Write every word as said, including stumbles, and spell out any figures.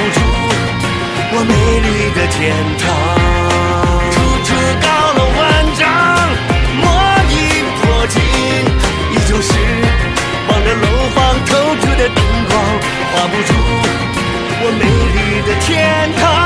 出我美丽的天堂。处处高楼万丈，莫以破镜，依旧是望着楼房透出的灯光，画不出我美丽的天堂。